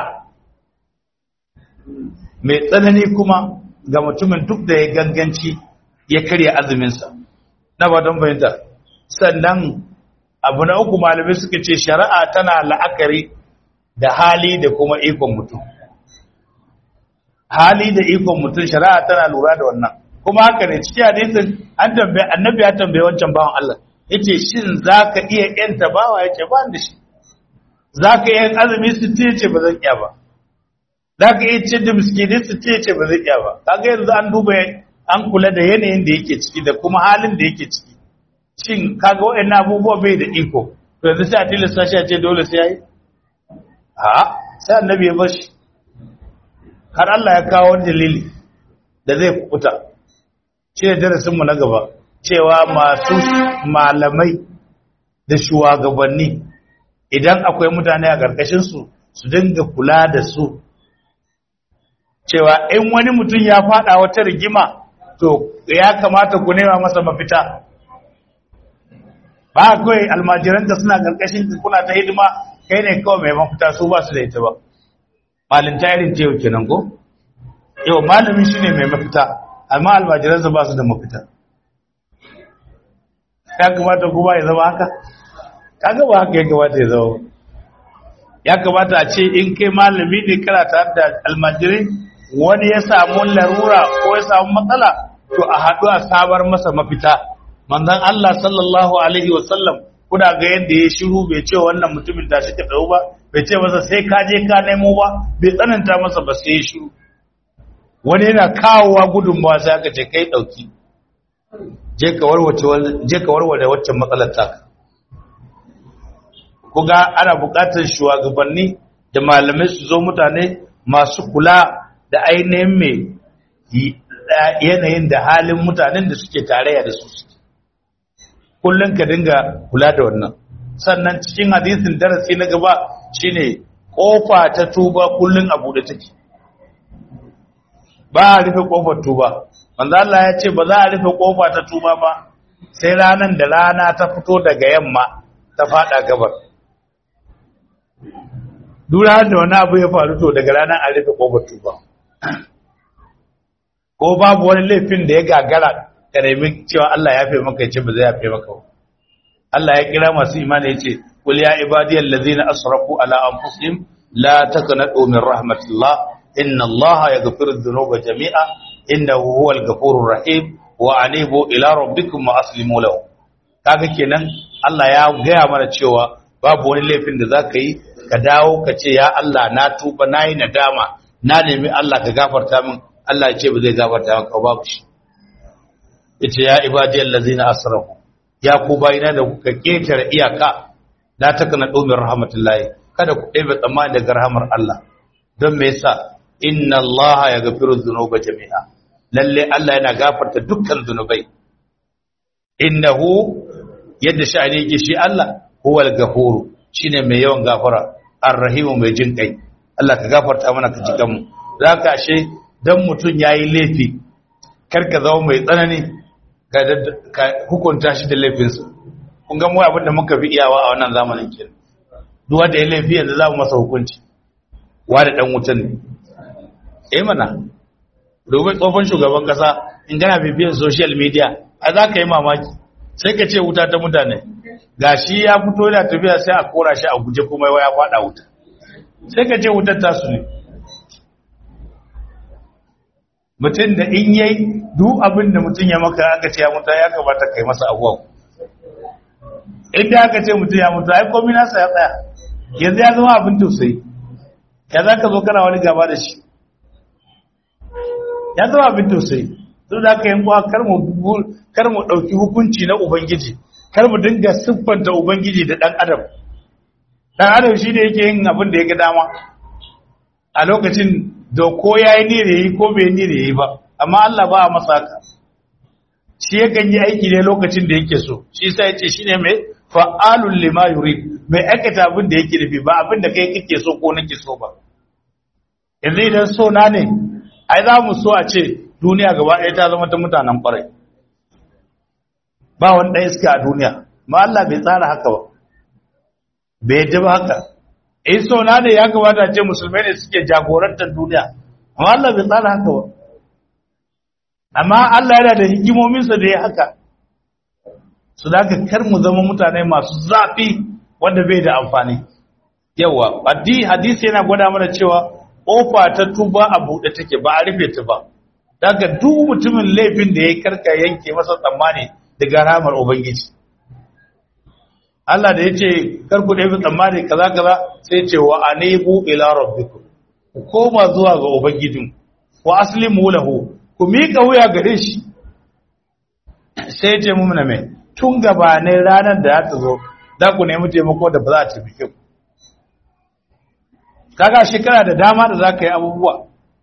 mai tsanani kuma ga mutumin duk da ya ganganci ya karya azuminsa. Na ba don fahimta. Sannan abu na uku malamai suka ce shari'a tana la'akari da hali da kuma ikon mutum. Hali da ikon mutum shari'a tana lura da wannan. Kuma haka ne cikin hadisin annabi ya tambaye wancan bawan Allah, yace shin zaka iya yanta bawa? Yace ba da shi. za ka yi azumi su ce ba zan iya ba, za ka yi cin da miskini su ce ba zan iya ba. Kaga yanzu an duba an kula da yanayin da yake ciki da kuma halin da yake ciki. Shin kaga waɗannan abubuwa bai da iko, to yanzu sai a tilasta shi a ce dole sai ya yi? Sai annabi ya bashi. Har Allah ya kawo wani dalili da zai kubuta. Ce darasinmu na gaba, cewa masu malamai da shugabanni idan akwai mutane a ƙarƙashinsu su dinga kula da su, cewa in wani mutum ya faɗa wata rigima to ya kamata ku nema masa mafita. Ba kawai almajiranta suna ƙarƙashin kuna ta hidima kai ne kawai mai mafita, su ba su da ita ba. Malinta irin ce yau kenan ko? Yau malamin shi ne mai mafita, amma almajiransa ba su da mafita. Ya kamata kuma ya zama haka? Kaga ba haka ya kamata ya zama. Ya kamata a ce in kai malami ne kana tare da almajirai, wani ya samu larura ko ya samu matsala, to a haɗu a sabar masa mafita. Manzon Allah sallallahu alaihi wasallam kuna ga yadda ya shiru bai ce wannan mutumin da shi ka tsawo ba, bai ce masa sai ka je ka nemo ba, bai tsananta masa ba, sai ya shiru. Wani yana kawowa gudunmawa sai aka ce kai ɗauki, je ka warware waccan matsalar taka. Kuga ana buƙatar shugabanni da malamai su zo mutane masu kula da ainihin mai yanayin da halin mutanen da suke tarayya da su. Kullum ka dinga kula da wannan. Sannan cikin hadisin darasi na gaba shine kofa ta tuba kullum a buɗe take. Ba a rufe kofar tuba. Manzo Allah ya ce ba za a rufe kofa ta tuba ba sai ranan da rana ta fito daga yamma ta fada gabar. Dura da wani abu ya faru to daga ranar an rufe kofar tuba. Ko babu wani laifin da ya gagara ka nemi cewa Allah ya fi maka, ya ce ba zai yafe maka ba. Allah ya kira masu imani ya ce qul ya ibadiyal ladzina asrafu ala anfusihim la taqnatu min rahmatillah inna Allaha yaghfiru dhunuba jami'a innahu huwal ghafurur rahim wa anibu ila rabbikum wa aslimu lahu. Kaga kenan Allah ya gaya mana cewa babu wani laifin da zaka yi ka dawo ka ce ya Allah na tuba nayi nadama na nemi Allah ka gafarta min, Allah ya ce ba zai gafarta maka babu shi. Yace ya ibadiyal ladzina asrafu, ya ku bayina da kuka ketare iyaka, la taknatu min rahmatillahi, kada ku ɗebe tsammani daga rahmar Allah. Don me yasa? Inna Allaha yaghfiru dhunuba jami'a, lalle Allah yana gafarta dukkan zunubai. Innahu, yadda sha'ani yake shi Allah, huwal ghafuru, shine mai yawan gafara, ar-rahimu mai jin kai. Allah ka gafarta mana ka jikan mu. Zaka ashe dan mutun yayi laifi, kar ka zama mai tsanani ka hukunta shi da laifinsa. Kun ga mu abin da muka fi iyawa a wannan zamanin kenan. Duk wanda ya laifi yanzu za mu masa hukunci. Wa da dan wutan ne. Mana domin tsofan shugaban kasa in gana bibiyan social media a za ka yi mamaki, sai ka ce wuta ta mutane, ga shi ya fito da tafiya sai a kora shi a guje kuma ya fada wuta, sai ka ce wutar tasu ne. Mutum da in yayi duk abin da mutum ya maka aka ce ya mutu ya kamata kai masa abuwa, inda aka ce mutum ya mutu ai komi nasa ya tsaya, yanzu ya zama abin tausayi, ya za ka zo kana wani gaba da shi, ya zama abin tausayi. Duk da aka yi kwa kar mu ɗauki hukunci na Ubangiji, kar mu dinga siffanta Ubangiji da ɗan adam. Ɗan adam shi ne yake yin abin da ya ga dama a lokacin da ko ya yi ni da yi ko bai ni da yi ba, amma Allah ba a masa haka. Shi yakan yi aiki ne lokacin da yake so, shi sa ya ce shi ne mai fa'alun lima yurid, mai aikata abin da yake nufi ba abin da kai kake so ko nake so ba. Yanzu idan so na ne, ai za mu so a ce duniya gaba ɗaya ta zama ta mutanen ƙwarai, ba wani ɗaya iska a duniya, ma Allah bai tsara haka ba, bai ji ba haka. In so na ne ya kamata ce musulmai ne suke jagorantar duniya, amma Allah bai tsara haka ba. Amma Allah yana da hikimominsa da ya haka, su da haka kar mu zama mutane masu zafi wanda bai da amfani. Yawa, hadisi yana gwada mana cewa ƙofa ta tuba a buɗe take ba a rufe ta ba. Daga duk mutumin laifin da ya karka yanke masa tsammani daga ramar Ubangiji. Allah da yace kar ku dai tsammani kaza kaza sai yace wa anibu ila rabbikum ku koma zuwa ga ubangijin wa aslimu lahu ku miƙa wuya gare shi sai yace mu na me tun gabanin ranar da ta zo da ku nemi taimako da ba za ta tafi ku kaga shekara da dama da zaka yi abubuwa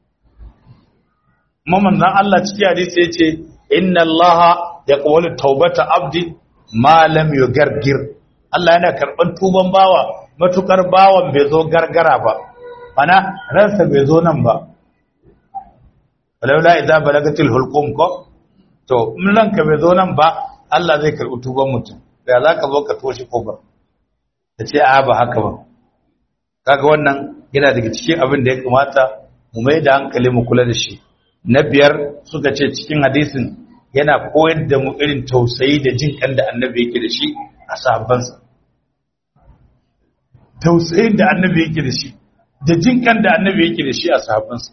manzon Allah cikin hadisi yace inna allaha yaqbalu tawbata abdi ma lam yugargir Allah yana karban tuban bawa matukar bawan bai zo gargara ba mana ransa bai zo nan ba walaula idza balagatil hulqum ko to in ranka bai zo nan ba Allah zai karbi tuban mutum da zaka zo ka toshe kofar kace a ba haka ba kaga wannan yana daga cikin abin da ya kamata mu mai da hankali mu kula da shi na biyar suka ce cikin hadisin yana koyar da mu irin tausayi da jin kan da annabi yake da shi a sahabbansa tausayin da annabi yake da shi da jin kan da annabi yake da shi a sahabbansa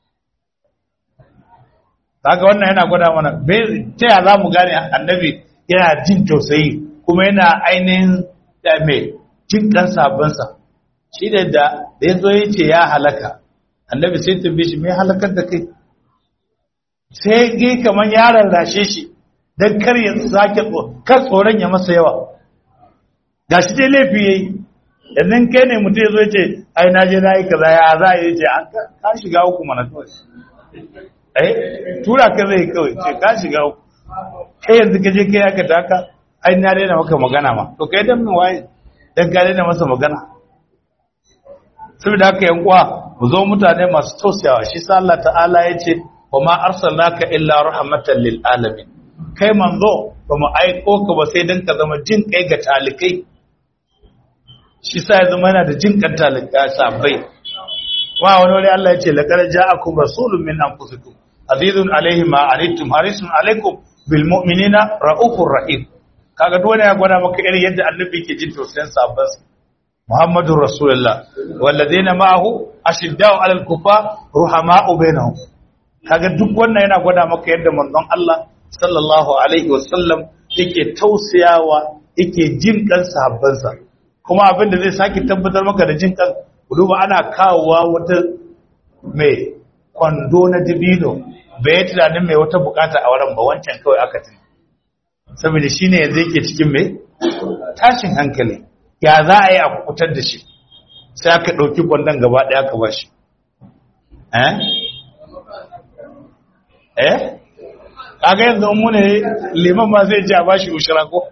kaga wannan yana gwada mana ta ya za mu gane annabi yana jin tausayi kuma yana ainihin da mai jin kan sahabbansa shi da ya zo ya ce ya halaka annabi sai tambaye shi mai halakar da kai sai gai kamar yaron rashe shi don kar ya sake kar tsoron ya masa yawa ga shi dai laifi ya yi yanzu kai ne mutum ya zo ce ai na je na yi kaza ya za a yi ce ka shiga uku mana kawai tura ka zai kawai ce ka shiga uku kai yanzu ka je kai aka taka ai na daina maka magana ma to kai dan min waye dan ka daina masa magana saboda haka yan uwa mu zo mutane masu tausayawa shi sa Allah ta'ala ya ce wa ma arsalnaka illa rahmatan lil alamin kai manzo ba mu aiko ka ba sai dan ka zama jin kai ga talikai shi sa ya zama yana da jin kan talikai sabai wa wani Allah ya ce laqad ja'akum rasulun min anfusikum azizun alaihi ma anittum harisun alaikum bil mu'minina raufur rahim kaga duk wani ya gwada maka irin yadda annabi ke jin tausayin sahabban Muhammadur Rasulullah walladheena ma'ahu ashidda'u 'alal kuffar ruhama'u bainahum kaga duk wannan yana gwada maka yadda manzon Allah sallallahu alaihi wasallam yake tausayawa yake jin kan sahabbansa kuma abin da zai saki tabbatar maka da jin kan duba ana kawowa wata mai kwando na dibino bai tunanin mai wata bukata a wurin ba wancan kawai aka tuni saboda shine yanzu yake cikin mai tashin hankali ya za a yi a kutar da shi sai aka ɗauki kwandon gaba ɗaya aka ba shi kaga yanzu mu ne liman ma zai ji a bashi ushira ko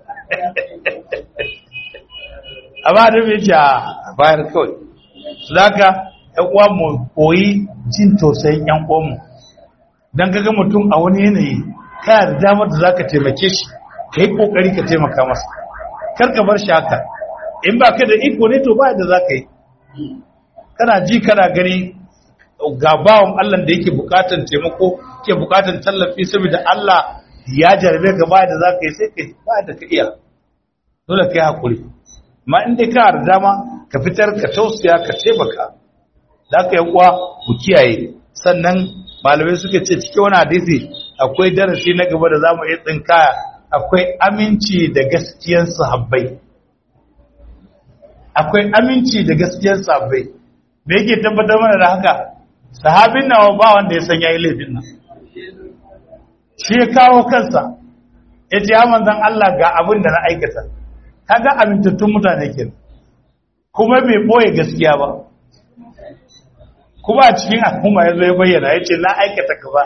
amma da bai ji a bayar kawai su zaka ‘yan uwa mu koyi jin tausayin ‘yan uwanmu don kaga mutum a wani yanayi kaya da damar da za ka taimake shi ka yi ƙoƙari ka taimaka masa kar ka bar shi haka in ba ka da iko ne to ba da za ka yi kana ji kana gani ga bawan Allah da yake bukatan taimako ke bukatan tallafi saboda Allah ya jarabe ka ba da za ka yi sai ka ba da ka iya dole ka yi haƙuri ma inda ka da dama ka fitar ka tausaya ka taimaka da ka yi kuwa ku kiyaye sannan malamai suka ce cikin wani hadisi akwai darasi na gaba da za mu iya tsinkaya akwai aminci da gaskiyar sahabbai akwai aminci da gaskiyar sahabbai me yake tabbatar mana da haka sahabin nawa ba wanda ya san yayi laifin nan shi ya kawo kansa ya ce ya manzan Allah ga abin da na aikata kaga amintattun mutane kenan kuma bai boye gaskiya ba kuma a cikin al'umma ya zo ya bayyana ya ce na aikata kaza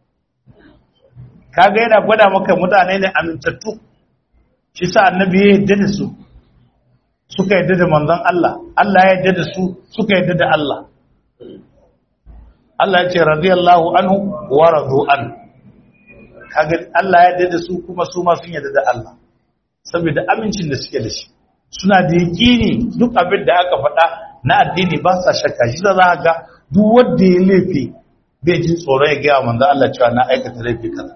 kaga yana gwada maka mutane ne amintattu shi sa annabi ya yarda da su suka yarda da manzon Allah Allah ya yarda da su suka yarda da Allah Allah ya ce radiyallahu anhu wa radu an kaga Allah ya yarda da su kuma su ma sun yarda da Allah saboda amincin da suke da shi suna da yakini duk abin da aka faɗa na addini ba sa shakka shi za ga duk wanda ya laifi bai jin tsoro ya ga manzo Allah cewa na aikata laifi kaza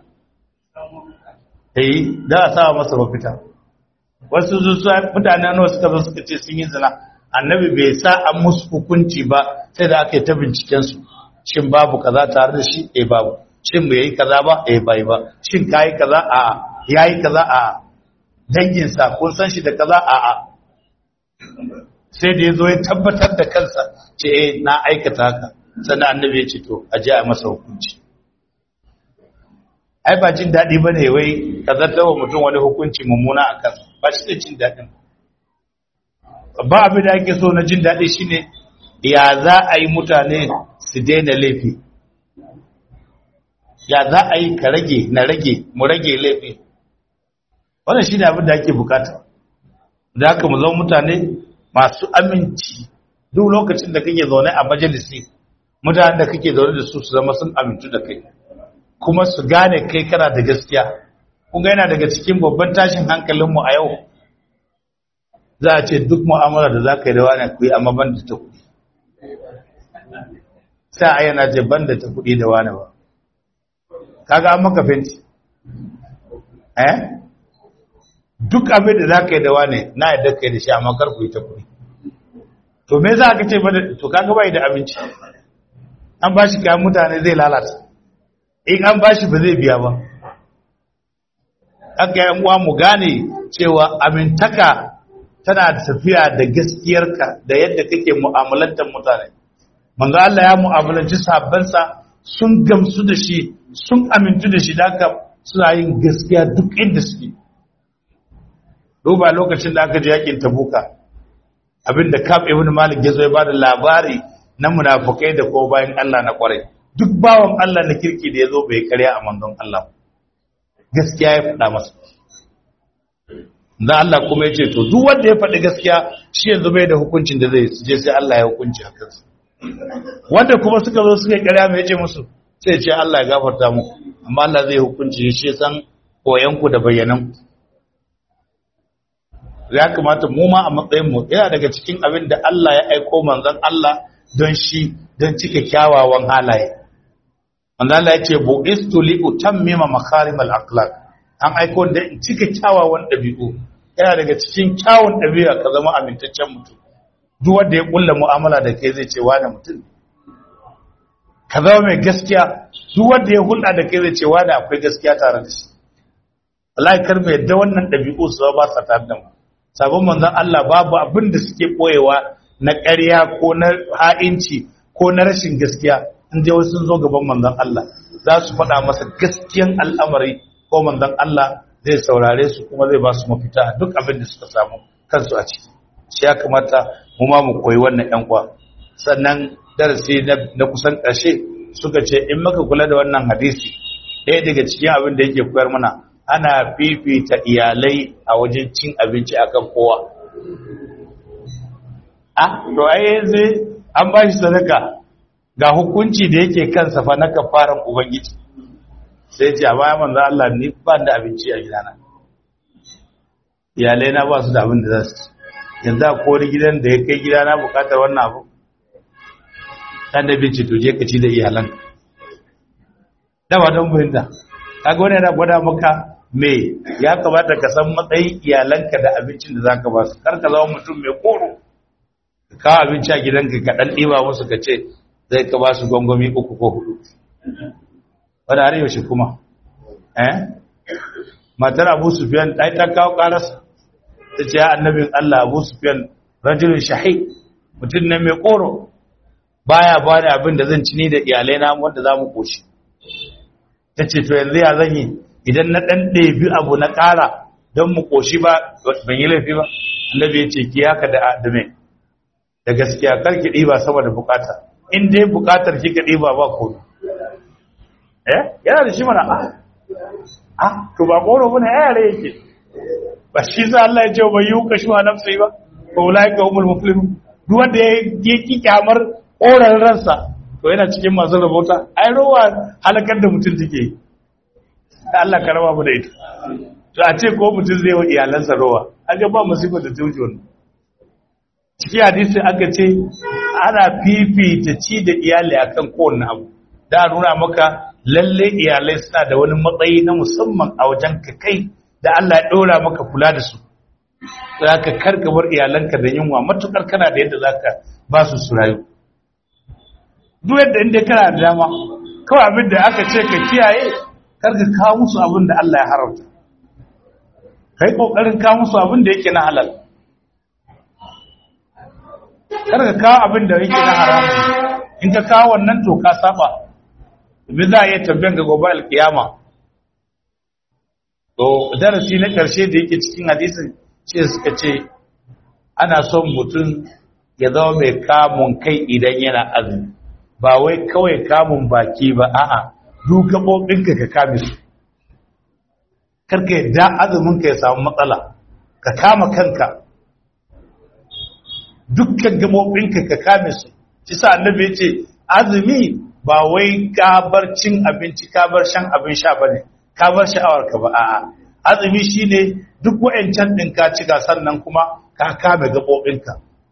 da a sa masa mafita wasu mutane nawa suka zo suka ce sun yi zina annabi bai sa an musu hukunci ba sai da aka yi ta binciken su shin babu kaza tare da shi babu shin bai yi kaza ba bai ba shin kai kaza a yayi kaza a danginsa kun san shi da kaza a'a sai da ya zo ya tabbatar da kansa ce na aikata haka sannan annabi ya ce to a je a masa hukunci ai ba jin daɗi ba ne wai ka zartawa mutum wani hukunci mummuna a kansa ba shi da jin daɗin ba abin da ake so na jin daɗi shine ya za a yi mutane su daina laifi ya za a yi ka rage na rage mu rage laifi wannan shine abin da ake bukata da haka mu zama mutane masu aminci duk lokacin da kake zaune a majalisi mutanen da kake zaune da su zama sun amintu da kai kuma su gane kai kana da gaskiya kun ga yana daga cikin babban tashin hankalinmu a yau za a ce duk mu'amala da za ka yi da wani ku yi amma ban da ta kuɗi sai a yana ce ban da ta kuɗi da wani ba kaga an maka fenti duk abin da za ka yi da wani na yadda ka yi da shi amma kar ku yi ta kuɗi to me za ka ce ba to kaga bai da abinci an ba shi kayan mutane zai lalata in an ba shi ba zai biya ba aka yi uwa mu gane cewa amintaka tana tafiya da gaskiyarka da yadda kake mu'amalantar mutane manzo Allah ya mu'amalanci sahabbansa sun gamsu da shi sun amintu da shi da haka suna yin gaskiya duk inda suke duba lokacin da aka je yakin Tabuka abinda Ka'ab ibn Malik ya zo ya bada labari na munafikai da ko bayan Allah na kwarai duk bawan Allah na kirki da ya zo bai karya a manzon Allah gaskiya ya faɗa masa dan Allah kuma yace to duk wanda ya faɗi gaskiya shi yanzu bai da hukuncin da zai je sai Allah ya hukunci a kansa wanda kuma suka zo suka karya mai yace musu sai ce Allah ya gafarta mu amma Allah zai hukunci shi san koyan ku da bayyanan ku ya kamata mu ma a matsayin mu yana daga cikin abin da Allah ya aiko manzon Allah don shi don cike kyawawan halaye manzon Allah ya ce bu'istu li utammima makarimal akhlaq an aiko da in cike kyawawan dabi'u yana daga cikin kyawun dabi'a ka zama amintaccen mutum duk wanda ya kulla mu'amala da kai zai ce wani mutum ka zama mai gaskiya duk wanda ya hulɗa da kai zai ce wani akwai gaskiya tare da shi wallahi kar mu yadda wannan dabi'u su ba sa tare da mu sabon manzon Allah babu abin da suke koyewa na ƙarya ko na ha'inci ko na rashin gaskiya in dai wasu sun zo gaban manzon Allah za su faɗa masa gaskiyan al'amari ko manzon Allah zai saurare su kuma zai ba su mafita duk abin da suka samu kansu a ciki shi ya kamata mu ma mu koyi wannan ƴan kwa sannan darasi na kusan ƙarshe suka ce in maka kula da wannan hadisi ɗaya daga cikin abin da yake koyar mana ana fifita iyalai a wajen cin abinci akan kowa to ai sai an ba shi sadaka ga hukunci da yake kansa fa na kafaran ubangiji sai ce a baya manzo Allah ni ba da abinci a gidana iyalai na ba su da abin da za su yanzu a kori gidan da ya kai gidana bukatar wannan abu dan da binci to je ka ci da iyalan da ba don fahimta kaga wani yana gwada maka me ya kamata ka san matsayin iyalanka da abincin da zaka ba su kar ka zama mutum mai koro ka abinci a gidanka ka dan diba musu ka ce zai ka ba su gongomi 3 ko 4 wanda har yaushe kuma matar Abu Sufyan dai ta kawo karasa ta ce ya annabin Allah Abu Sufyan rajulun shahid mutum ne mai koro baya bani abin da zan ci ni da iyalai na wanda zamu koshi tace to yanzu ya zan yi idan na dan ɗebi abu na ƙara don mu koshi ba ban yi laifi ba annabi ya ce ki haka da adame da gaskiya karki ɗiba saboda bukata in dai bukatar kika ɗiba ba komai yana da shi mana to ba koro bane yare yake ba shi sa Allah ya ce ba yi ka shi wa nafsi ba ko ulaika humul muflihun duk wanda ya ki kyamar koran ransa to yana cikin masu rabota ai rowa halakar da mutum take yi Allah ka raba mu da ita to a ce ko mutum zai wa iyalansa rowa an ga ba musibar da ta wuce wannan cikin hadisi aka ce ana fifita ci da iyali akan kowanne abu da nuna maka lalle iyalai suna da wani matsayi na musamman a wajen ka kai da Allah ya ɗora maka kula da su za ka karka bar iyalanka da yunwa matukar kana da yadda za ka ba su su rayu duk yadda inda kana da dama kawai abin da aka ce ka kiyaye karka kawo musu abin da Allah ya haramta kai kokarin ka musu abin da yake na halal, kar ka kawo abin da yake na haramun. In ka kawo wannan to ka saba, domin za a iya tambayan ga gobe alkiyama. To darasi na ƙarshe da yake cikin hadisin ce suka ce ana son mutum ya zama mai kamun kai idan yana azumi, ba wai kawai kamun baki ba, a'a duk gaɓoɓinka ka kame su, karka yadda azuminka ya samu matsala, ka kama kanka dukkan gaɓoɓinka ka kame su. Shi sa annabi ya ce azumi ba wai ka bar cin abinci ka bar shan abin sha bane, ka bar sha'awarka ba, a'a azumi shine duk wa'ancan din ka ci ga sannan kuma ka kame gaɓoɓinka,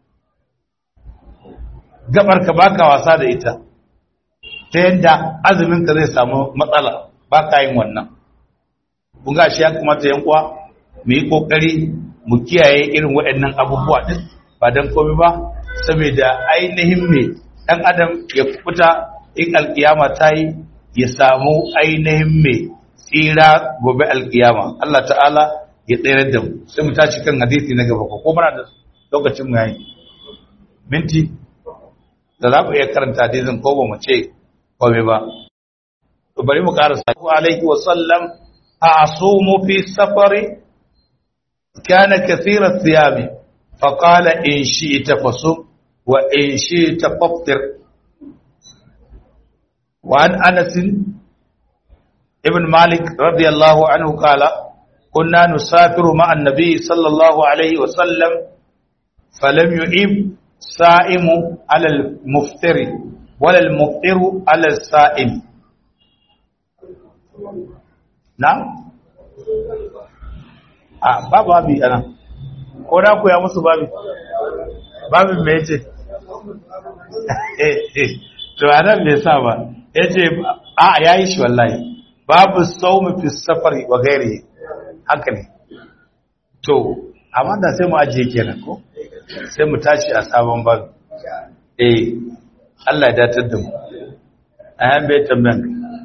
gabarka baka wasa da ita ta yadda azuminka zai samu matsala, baka yin wannan. Kun ga shi ya kamata yan uwa mu yi kokari mu kiyaye irin waɗannan abubuwa din, ba dan komai ba saboda ainihin me dan adam ya kubuta in alkiyama ta yi, ya samu ainihin me tsira gobe alkiyama. Allah ta'ala ya tsere da mu. Sai mu tashi kan hadisi na gaba, ko muna da lokacin mu yayi minti da za ku iya karanta hadisin ko ba mu ce komai ba. To bari mu karasa. Alaihi wa sallam a'sumu fi safari kana kathira thiyami fa qala in shi'ta fasum wa in shi'ta faftir. Wa an Anas ibn Malik radiyallahu anhu qala kunna nusafiru ma'a an-nabi sallallahu alayhi wa sallam falam yu'ib sa'imu 'ala al-muftiri wala al-muftiru 'ala as-sa'im. Na'am? Babu abi ana. Ko da ku ya musu babu? Babu me yace? To anan me yasa ba? Yace yayi shi wallahi. Babu sawmi fi safari wa ghairi. Haka ne. To, amma da sai mu ajiye kenan ko? Sai mu tashi a sabon babu. Allah ya datar da mu. Ayan bai tambayan.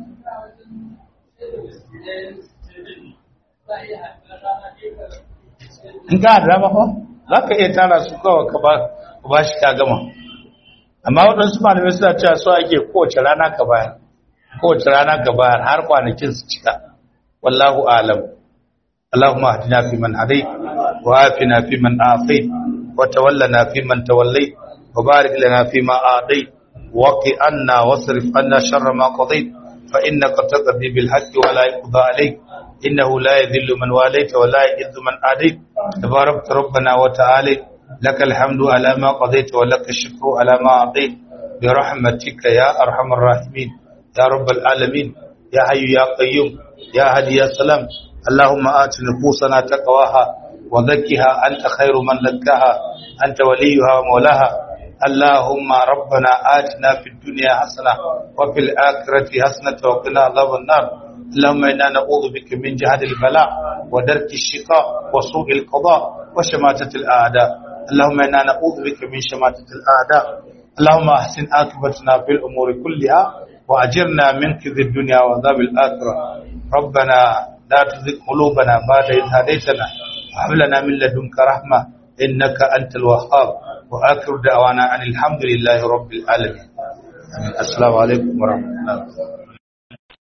In ka da ba ko za ka iya tara su kawai ka ba shi ka gama. Amma waɗansu malamai suna cewa so ake kowace rana ka bayar, kowace rana ka bayar har kwanakin su cika. Wallahu a'lam. Allahumma hadina fi man hadayt wa afina fi man afayt wa tawallana fi man tawallayt wa barik lana fi ma a'tayt wa qi anna wasrif anna sharra ma qadayt fa innaka taqdi bil haqqi wa la yuqda alayk innahu la yadhillu man walayta wa la yu'izzu man adayt tabarakta rabbana wa ta'ala lakal hamdu ala ma qadayta wa lakal shukru ala ma a'tayt bi rahmatika ya arhamar rahimin ya rabbal alamin ya hayyu ya qayyum ya hadi ya salam. اللهم آت نفوسنا تقواها وزكها أنت خير من زكاها أنت وليها ومولاها. اللهم ربنا آتنا في الدنيا حسنة وفي الآخرة حسنة وقنا عذاب النار. اللهم إنا نعوذ بك من جهد البلاء ودرك الشقاء وسوء القضاء وشماتة الأعداء. اللهم إنا نعوذ بك من شماتة الأعداء. اللهم أحسن عاقبتنا في الأمور كلها وأجرنا من خزي الدنيا وعذاب الآخرة. ربنا لا تزغ قلوبنا بعد إذ هديتنا وهب لنا من لدنك رحمة إنك أنت الوهاب. وآخر دعوانا أن الحمد لله رب العالمين. السلام عليكم ورحمة الله.